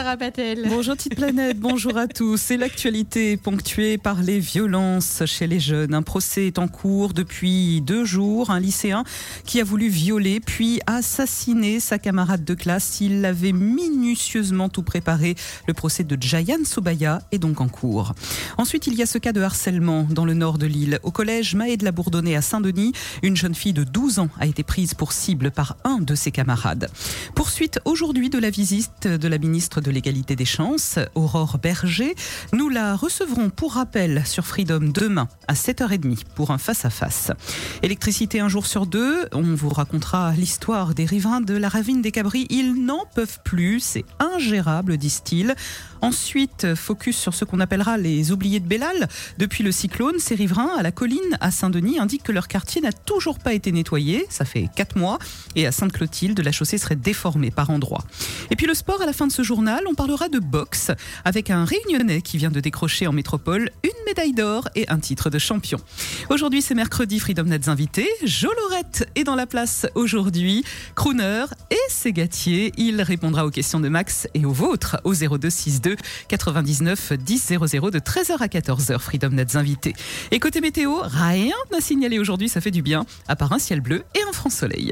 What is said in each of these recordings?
Sarah Patel. Bonjour Petite Planète, bonjour à tous. C'est l'actualité ponctuée par les violences chez les jeunes. Un procès est en cours depuis 2 jours. Un lycéen qui a voulu violer puis assassiner sa camarade de classe. Il avait minutieusement tout préparé. Le procès de Jayan Soubaya est donc en cours. Ensuite, il y a ce cas de harcèlement dans le nord de l'île. Au collège Mahé de la Bourdonnais à Saint-Denis, une jeune fille de 12 ans a été prise pour cible par un de ses camarades. Poursuite aujourd'hui de la visite de la ministre de l'Égalité des chances, Aurore Berger. Nous la recevrons pour rappel sur Freedom demain à 7h30 pour un face-à-face. Électricité un jour sur 2, on vous racontera l'histoire des riverains de la ravine des Cabris. Ils n'en peuvent plus, c'est ingérable, disent-ils. Ensuite, focus sur ce qu'on appellera les oubliés de Bellal. Depuis le cyclone, ces riverains à la colline à Saint-Denis indiquent que leur quartier n'a toujours pas été nettoyé. Ça fait 4 mois. Et à Sainte-Clotilde, la chaussée serait déformée par endroits. Et puis le sport, à la fin de ce journal, on parlera de boxe avec un Réunionnais qui vient de décrocher en métropole une médaille d'or et un titre de champion. Aujourd'hui, c'est mercredi, Freedom Nets invité. Jo Lorette est dans la place aujourd'hui. Crooner et Ségatier. Il répondra aux questions de Max et aux vôtres au 02 62 99 10 00 de 13h à 14h. Freedom Nets invité. Et côté météo, rien n'a signalé aujourd'hui, ça fait du bien, à part un ciel bleu et un franc soleil.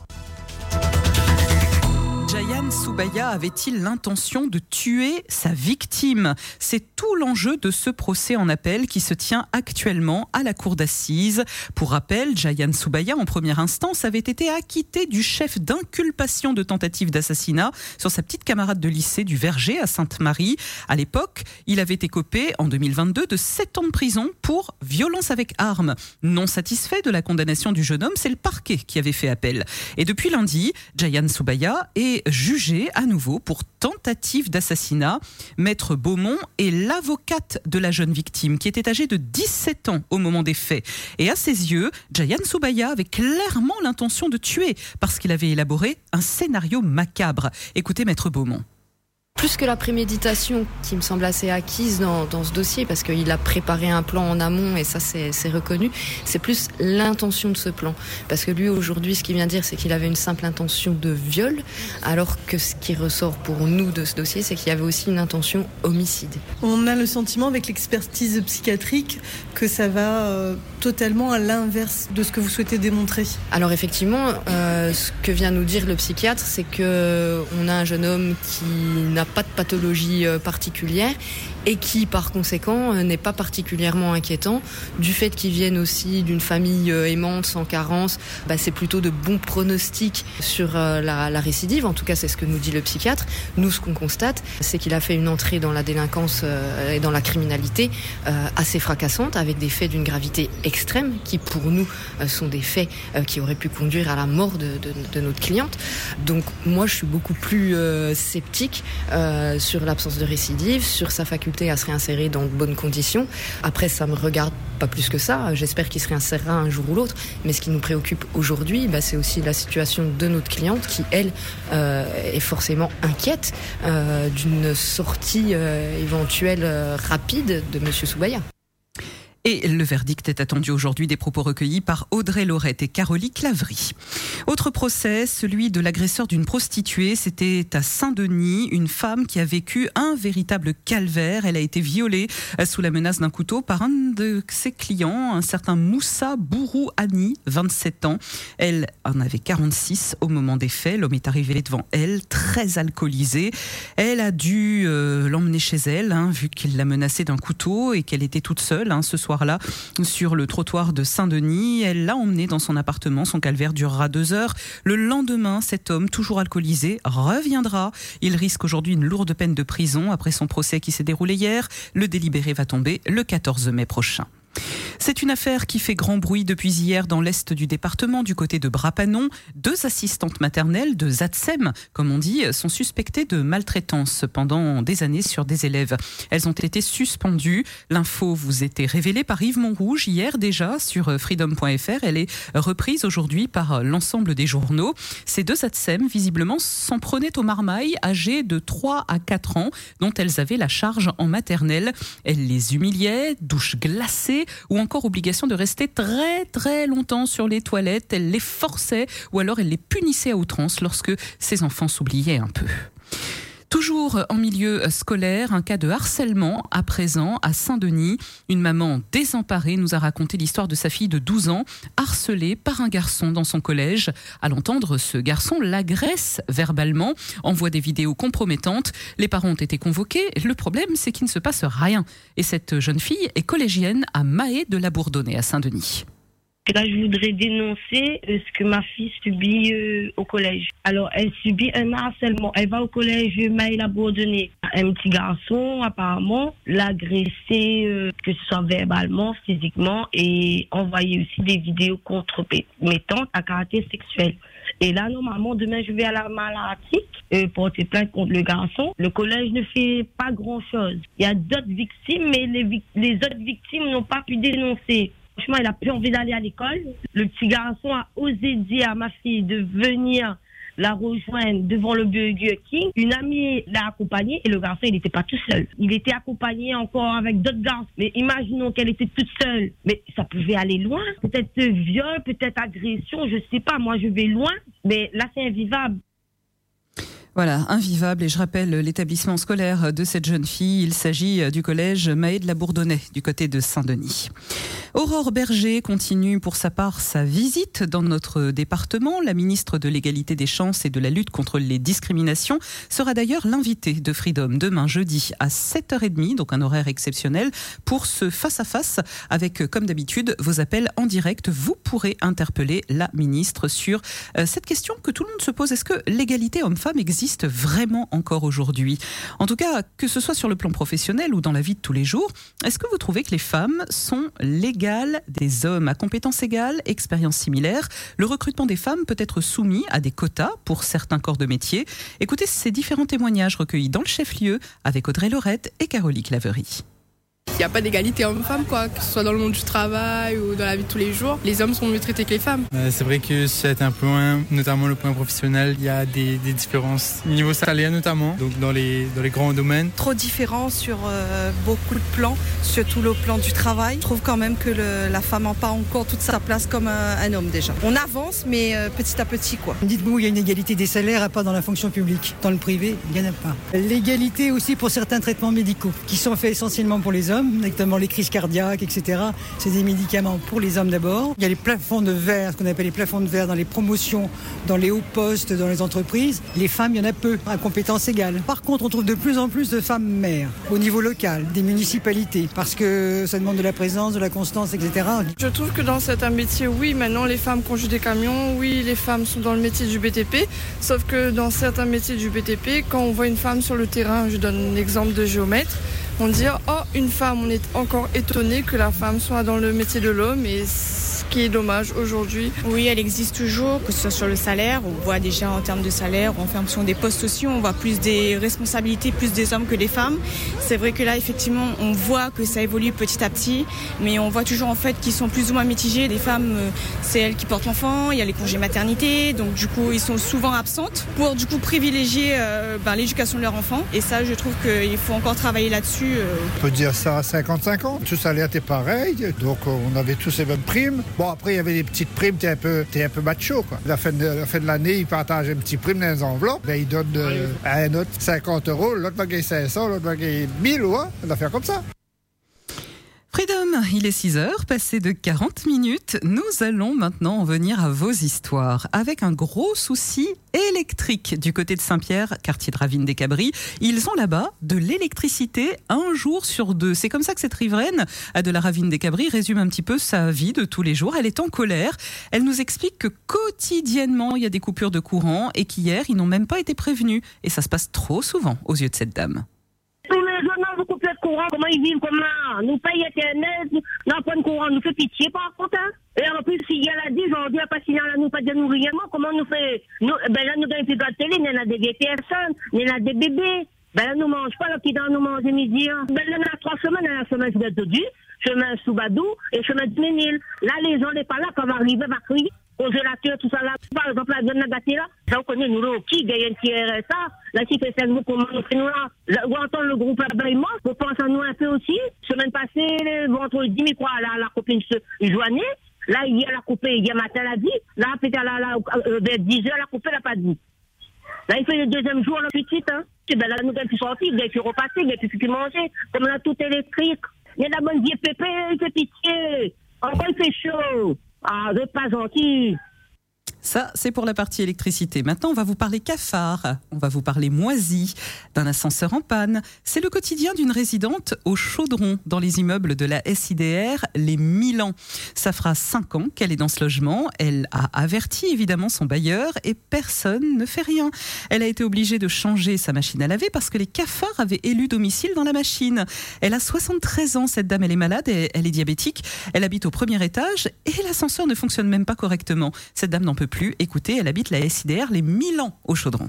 Jayan Soubaya avait-il l'intention de tuer sa victime ? C'est tout l'enjeu de ce procès en appel qui se tient actuellement à la cour d'assises. Pour rappel, Jayan Soubaya, en première instance, avait été acquitté du chef d'inculpation de tentative d'assassinat sur sa petite camarade de lycée du Verger à Sainte-Marie. À l'époque, il avait écopé en 2022 de 7 ans de prison pour violence avec arme. Non satisfait de la condamnation du jeune homme, c'est le parquet qui avait fait appel. Et depuis lundi, Jayan Soubaya est jugé à nouveau pour tentative d'assassinat. Maître Beaumont est l'avocate de la jeune victime qui était âgée de 17 ans au moment des faits. Et à ses yeux, Jayan Soubaya avait clairement l'intention de tuer parce qu'il avait élaboré un scénario macabre. Écoutez Maître Beaumont. Plus que la préméditation qui me semble assez acquise dans ce dossier, parce qu'il a préparé un plan en amont et ça c'est reconnu, c'est plus l'intention de ce plan. Parce que lui aujourd'hui ce qu'il vient dire c'est qu'il avait une simple intention de viol, alors que ce qui ressort pour nous de ce dossier c'est qu'il y avait aussi une intention homicide. On a le sentiment avec l'expertise psychiatrique que ça va totalement à l'inverse de ce que vous souhaitez démontrer. Alors effectivement, ce que vient nous dire le psychiatre c'est qu'on a un jeune homme qui n'a pas de pathologie particulière et qui par conséquent n'est pas particulièrement inquiétant. Du fait qu'il vienne aussi d'une famille aimante, sans carence, c'est plutôt de bons pronostics sur la récidive, en tout cas c'est ce que nous dit le psychiatre. Nous ce qu'on constate c'est qu'il a fait une entrée dans la délinquance et dans la criminalité assez fracassante, avec des faits d'une gravité extrême qui pour nous sont des faits qui auraient pu conduire à la mort de notre cliente. Donc moi je suis beaucoup plus sceptique sur l'absence de récidive, sur sa faculté à se réinsérer dans de bonnes conditions. Après, ça me regarde pas plus que ça. J'espère qu'il se réinsérera un jour ou l'autre. Mais ce qui nous préoccupe aujourd'hui, c'est aussi la situation de notre cliente qui, elle, est forcément inquiète d'une sortie éventuelle rapide de Monsieur Soubaya. Et le verdict est attendu aujourd'hui, des propos recueillis par Audrey Laurette et Caroline Clavry. Autre procès, celui de l'agresseur d'une prostituée. C'était à Saint-Denis, une femme qui a vécu un véritable calvaire. Elle a été violée sous la menace d'un couteau par un de ses clients, un certain Moussa Bourouani, 27 ans. Elle en avait 46 au moment des faits. L'homme est arrivé devant elle, très alcoolisé. Elle a dû l'emmener chez elle, vu qu'il l'a menacée d'un couteau et qu'elle était toute seule ce soir là sur le trottoir de Saint-Denis. Elle l'a emmené dans son appartement. Son calvaire durera 2 heures. Le lendemain, cet homme, toujours alcoolisé, reviendra. Il risque aujourd'hui une lourde peine de prison après son procès qui s'est déroulé hier. Le délibéré va tomber le 14 mai prochain. C'est une affaire qui fait grand bruit depuis hier dans l'est du département, du côté de Brapanon. 2 assistantes maternelles de ZATSEM, comme on dit, sont suspectées de maltraitance pendant des années sur des élèves. Elles ont été suspendues. L'info vous était révélée par Yves Montrouge hier déjà sur freedom.fr. Elle est reprise aujourd'hui par l'ensemble des journaux. Ces 2 ZATSEM, visiblement, s'en prenaient aux marmailles âgées de 3 à 4 ans, dont elles avaient la charge en maternelle. Elles les humiliaient, douches glacées, ou encore obligation de rester très très longtemps sur les toilettes. Elle les forçait ou alors elle les punissait à outrance lorsque ses enfants s'oubliaient un peu. Toujours en milieu scolaire, un cas de harcèlement à présent à Saint-Denis. Une maman désemparée nous a raconté l'histoire de sa fille de 12 ans, harcelée par un garçon dans son collège. À l'entendre, ce garçon l'agresse verbalement, envoie des vidéos compromettantes. Les parents ont été convoqués. Le problème, c'est qu'il ne se passe rien. Et cette jeune fille est collégienne à Mahé de la Bourdonnais à Saint-Denis. Là, je voudrais dénoncer ce que ma fille subit au collège. Alors, elle subit un harcèlement. Elle va au collège Mahé la Bourdonnais. Un petit garçon, apparemment, l'a agressé, que ce soit verbalement, physiquement, et envoyé aussi des vidéos compromettantes à caractère sexuel. Et là, normalement, demain, je vais à la maladie porter plainte contre le garçon. Le collège ne fait pas grand-chose. Il y a d'autres victimes, mais les autres victimes n'ont pas pu dénoncer. Franchement, il a plus envie d'aller à l'école. Le petit garçon a osé dire à ma fille de venir la rejoindre devant le Burger King. Une amie l'a accompagné et le garçon, il n'était pas tout seul. Il était accompagné encore avec d'autres garçons. Mais imaginons qu'elle était toute seule. Mais ça pouvait aller loin. Peut-être viol, peut-être agression, je sais pas. Moi, je vais loin. Mais là, c'est invivable. Voilà, invivable. Et je rappelle l'établissement scolaire de cette jeune fille. Il s'agit du collège Mahé de la Bourdonnais, du côté de Saint-Denis. Aurore Berger continue pour sa part sa visite dans notre département. La ministre de l'Égalité des chances et de la lutte contre les discriminations sera d'ailleurs l'invitée de Freedom demain jeudi à 7h30, donc un horaire exceptionnel, pour ce face-à-face avec, comme d'habitude, vos appels en direct. Vous pourrez interpeller la ministre sur cette question que tout le monde se pose. Est-ce que l'égalité homme-femme existe vraiment encore aujourd'hui? En tout cas, que ce soit sur le plan professionnel ou dans la vie de tous les jours, est-ce que vous trouvez que les femmes sont l'égale des hommes à compétences égales, expériences similaires? Le recrutement des femmes peut être soumis à des quotas pour certains corps de métier. Écoutez ces différents témoignages recueillis dans le chef-lieu avec Audrey Laurette et Caroline Claverie. Il n'y a pas d'égalité homme-femme, quoi, que ce soit dans le monde du travail ou dans la vie de tous les jours. Les hommes sont mieux traités que les femmes. C'est vrai que c'est un peu loin, notamment le point professionnel. Il y a des différences niveau salaire notamment, donc dans les grands domaines. Trop différent sur beaucoup de plans, surtout le plan du travail. Je trouve quand même que la femme n'a pas encore toute sa place comme un homme déjà. On avance, mais petit à petit, quoi. Dites-moi, il y a une égalité des salaires, pas dans la fonction publique. Dans le privé, il n'y en a pas. L'égalité aussi pour certains traitements médicaux, qui sont faits essentiellement pour les hommes, notamment les crises cardiaques, etc. C'est des médicaments pour les hommes d'abord. Il y a les plafonds de verre, ce qu'on appelle les plafonds de verre dans les promotions, dans les hauts postes, dans les entreprises. Les femmes, il y en a peu, à compétences égales. Par contre, on trouve de plus en plus de femmes maires, au niveau local, des municipalités, parce que ça demande de la présence, de la constance, etc. Je trouve que dans certains métiers, oui, maintenant les femmes conduisent des camions, oui, les femmes sont dans le métier du BTP, sauf que dans certains métiers du BTP, quand on voit une femme sur le terrain, je donne l'exemple de géomètre, on dit « Oh, une femme », on est encore étonné que la femme soit dans le métier de l'homme et ce qui est dommage aujourd'hui. Oui, elle existe toujours, que ce soit sur le salaire, on voit déjà en termes de salaire, en fonction des postes aussi, on voit plus des responsabilités, plus des hommes que des femmes. C'est vrai que là, effectivement, on voit que ça évolue petit à petit, mais on voit toujours en fait qu'ils sont plus ou moins mitigés. Les femmes, c'est elles qui portent l'enfant, il y a les congés maternité, donc du coup, ils sont souvent absentes pour du coup privilégier l'éducation de leur enfant. Et ça, je trouve qu'il faut encore travailler là-dessus. On peut dire ça à 50-50. Tout salaire était pareil, donc on avait tous les mêmes primes. Bon, après, il y avait des petites primes, t'es un peu macho, quoi. À la fin de l'année, ils partagent une petite prime dans les enveloppes. Ils donnent à un autre 50 €, l'autre va gagner 500, l'autre va gagner 1000, ouais, une affaire comme ça. Freedom, il est 6h, passé de 40 minutes. Nous allons maintenant en venir à vos histoires. Avec un gros souci électrique du côté de Saint-Pierre, quartier de Ravine-des-Cabris. Ils ont là-bas de l'électricité un jour sur deux. C'est comme ça que cette riveraine de la Ravine-des-Cabris résume un petit peu sa vie de tous les jours. Elle est en colère. Elle nous explique que quotidiennement, il y a des coupures de courant et qu'hier, ils n'ont même pas été prévenus. Et ça se passe trop souvent aux yeux de cette dame. Tous les jours, on vous coupe le courant, comment ils vivent, comment nous payons Internet, nous prenons le courant, nous fait pitié par contre. Hein? Et en plus, si elle a dit, aujourd'hui, elle n'a pas signé à nous, pas de nourrir, comment nous fait, là, nous donnons plus de la télé, nous avons des vieilles personnes, nous avons des bébés, là, nous ne mangeons pas, là, qui dans nous manger midi. Hein? Là, on a 3 semaines, la semaine de Dodu, chemin Soubadou et chemin de Ménil. Là, les gens n'est pas là, quand on va arriver, va crier. Congélateur, tout ça là. Par exemple, la zone gâtée là, ça on connaît nous là, qui gagne un petit RSA, là si fait 5 mots comment on fait nous là. Ou entendre le groupe là-bas, il mange, on pense à nous un peu aussi. Semaine passée, entre 10 000 quoi, la copine se joignait. Là, hier, elle a coupé, hier matin, elle a dit. Là, peut-être vers 10 heures, elle a coupé, elle n'a pas dit. Là, il fait le deuxième jour, là, tout de suite, hein. C'est dans la nouvelle qui sortit, des qui repassés, des qui manger, comme on a tout électrique. Il y a la bonne vie pépé, c'est pitié. Encore il fait chaud. Ah, vous n'êtes pas gentil. Ça, c'est pour la partie électricité. Maintenant, on va vous parler cafard, on va vous parler moisi, d'un ascenseur en panne. C'est le quotidien d'une résidente au Chaudron, dans les immeubles de la SIDR, les Milans. Ça fera 5 ans qu'elle est dans ce logement. Elle a averti évidemment son bailleur et personne ne fait rien. Elle a été obligée de changer sa machine à laver parce que les cafards avaient élu domicile dans la machine. Elle a 73 ans, cette dame, elle est malade, elle est diabétique. Elle habite au premier étage et l'ascenseur ne fonctionne même pas correctement. Cette dame n'en peut plus. Écoutez, elle habite la SIDR, les Milans au Chaudron.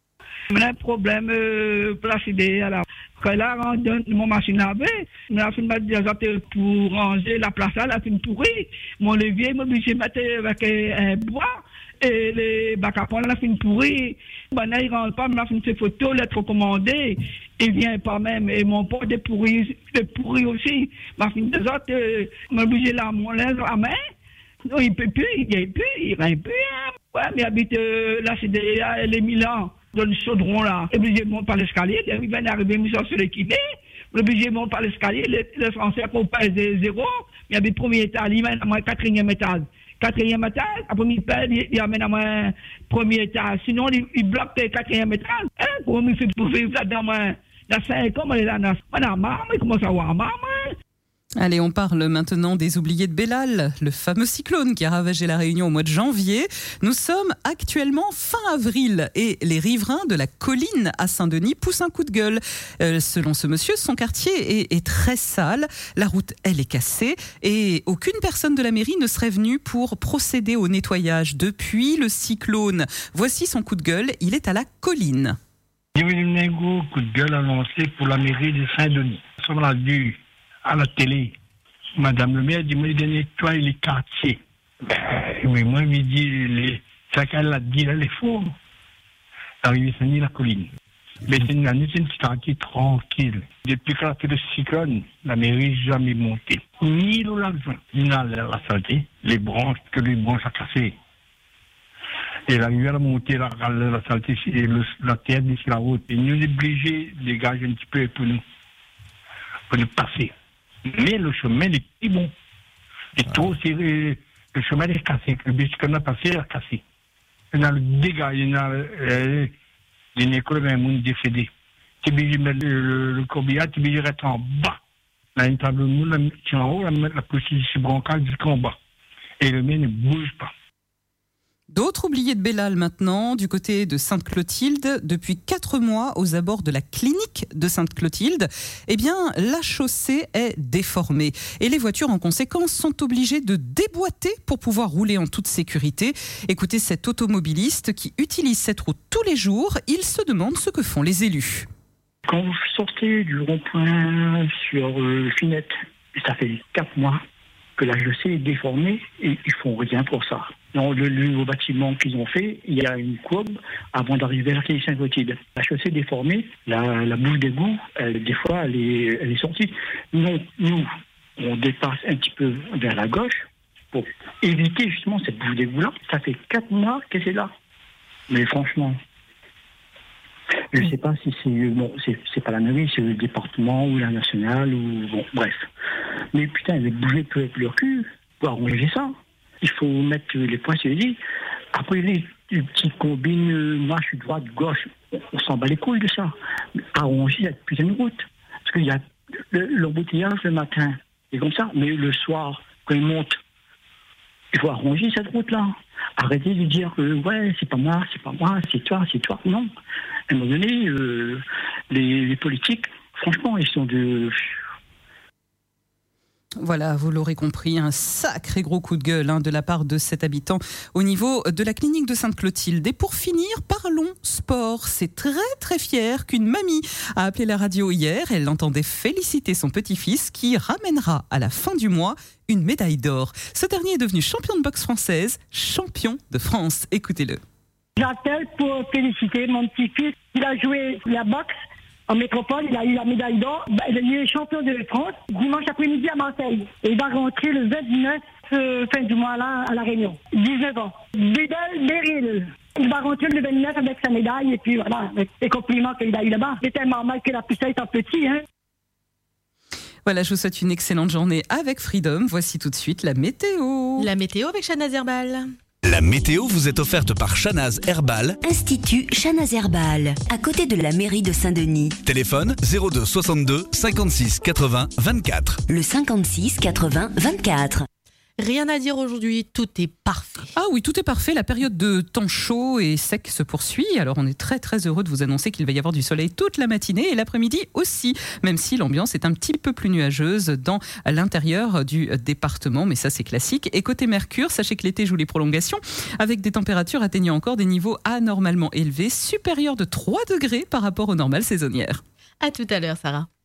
On a un problème pour la SIDR. Alors, quand elle a rendu mon machine à laver, la fin m'a dit pour ranger la place là, la fin pourrie. Mon levier m'a obligé de mettre avec un bois et les bacs à poing, la fin pourrie. Ben là, il ne rentre pas, mais la fin de ses photos, lettre recommandée. Il ne vient pas même. Et mon pote est pourri aussi. Ma fin de autres, m'a obligé de la main. Non, il ne peut plus, il ne règne plus. Hein. Ouais, mais il habite la CDA, les Milans, dans le Chaudron là. Il est obligé de monter par l'escalier, il vient d'arriver sur l'équipé. Il est obligé de monter par l'escalier, les Français qu'on paye 0. Il habite premier étage, il mène à moins 4e étage. 4e étage, après il paye, il amène à moins 1er étage. Sinon, il bloque le 4e étage. Hein, comment il fait pour vivre là-dedans, dans 5 ans, il est là, dans maman, il commence à voir maman. Allez, on parle maintenant des oubliés de Bellal, le fameux cyclone qui a ravagé la Réunion au mois de janvier. Nous sommes actuellement fin avril et les riverains de la colline à Saint-Denis poussent un coup de gueule. Selon ce monsieur, son quartier est très sale, la route, elle est cassée et aucune personne de la mairie ne serait venue pour procéder au nettoyage depuis le cyclone. Voici son coup de gueule, il est à la colline. J'ai eu un gros coup de gueule annoncé pour la mairie de Saint-Denis. On l'a vu à la télé, Madame le maire dit, moi, il nettoie les quartiers. Oui, moi, il dit, ça qu'elle a dit, là, les faux. Arrivé à la colline. Mais c'est une petite quartier tranquille. Depuis qu'elle a fait le cyclone, la mairie n'a jamais monté. Ni l'argent, ni la saleté, les branches a cassées. Et la rivière a monté la saleté et la terre d'ici la route. Et nous sommes obligés de dégager un petit peu pour nous passer. Mais le chemin est si bon. Et trop, le chemin est cassé. Le bus qu'on a passé est cassé. Il y a le dégât, il y a une école, il y a un monde décédé. Tu es obligé de mettre le corbillard, tu es obligé de rester en bas. Là, une table de moule, tu es en haut, on va mettre la position brancale jusqu'en bas. Et le mien ne bouge pas. D'autres oubliés de Bellal maintenant, du côté de Sainte-Clotilde. Depuis 4 mois, aux abords de la clinique de Sainte-Clotilde, eh bien, la chaussée est déformée. Et les voitures, en conséquence, sont obligées de déboîter pour pouvoir rouler en toute sécurité. Écoutez cet automobiliste qui utilise cette route tous les jours. Il se demande ce que font les élus. Quand vous sortez du rond-point sur Finette, ça fait 4 mois que la chaussée est déformée et ils font rien pour ça. Dans le nouveau bâtiment qu'ils ont fait, il y a une courbe avant d'arriver à la clinique Sainte-Clotilde. La chaussée est déformée, la bouche d'égout, des fois, elle est sortie. Nous, on dépasse un petit peu vers la gauche pour éviter justement cette bouche d'égout-là. Ça fait 4 mois qu'elle est là. Mais franchement, je ne sais pas si c'est pas la mairie, c'est le département ou la nationale, ou bon, bref. Mais putain, elle est bougée peu avec leur cul pour arranger ça. Il faut mettre les points sur les i. Après, les petites combines, moi je suis droite, gauche, on s'en bat les couilles de ça. Arranger cette putain de route. Parce qu'il y a l'embouteillage le matin, c'est comme ça. Mais le soir, quand il monte, il faut arranger cette route-là. Arrêtez de dire que ouais, c'est pas moi, c'est toi. Non. À un moment donné, les politiques, franchement, ils sont de... Voilà, vous l'aurez compris, un sacré gros coup de gueule de la part de cet habitant au niveau de la clinique de Sainte-Clotilde. Et pour finir, parlons sport. C'est très très fier qu'une mamie a appelé la radio hier. Elle entendait féliciter son petit-fils qui ramènera à la fin du mois une médaille d'or. Ce dernier est devenu champion de boxe française, champion de France. Écoutez-le. J'appelle pour féliciter mon petit-fils. Il a joué la boxe en métropole, il a eu la médaille d'or. Il est champion de France dimanche après-midi à Marseille. Et il va rentrer le 29 fin du mois-là, à La Réunion. 19 ans. Bidel Beryl. Il va rentrer le 29 avec sa médaille et puis voilà, avec les compliments qu'il a eu là-bas. C'est tellement mal que la poussette est en petit, hein. Voilà, je vous souhaite une excellente journée avec Freedom. Voici tout de suite la météo. La météo avec Chanaz Herbal. La météo vous est offerte par Chanaz Herbal, Institut Chanaz Herbal, à côté de la mairie de Saint-Denis. téléphone 02 62 56 80 24. Le 56 80 24. Rien à dire aujourd'hui, tout est parfait. Ah oui, tout est parfait. La période de temps chaud et sec se poursuit. Alors on est très très heureux de vous annoncer qu'il va y avoir du soleil toute la matinée et l'après-midi aussi, même si l'ambiance est un petit peu plus nuageuse dans l'intérieur du département, mais ça c'est classique. Et côté Mercure, sachez que l'été joue les prolongations avec des températures atteignant encore des niveaux anormalement élevés, supérieurs de 3 degrés par rapport aux normales saisonnières. À tout à l'heure, Sarah.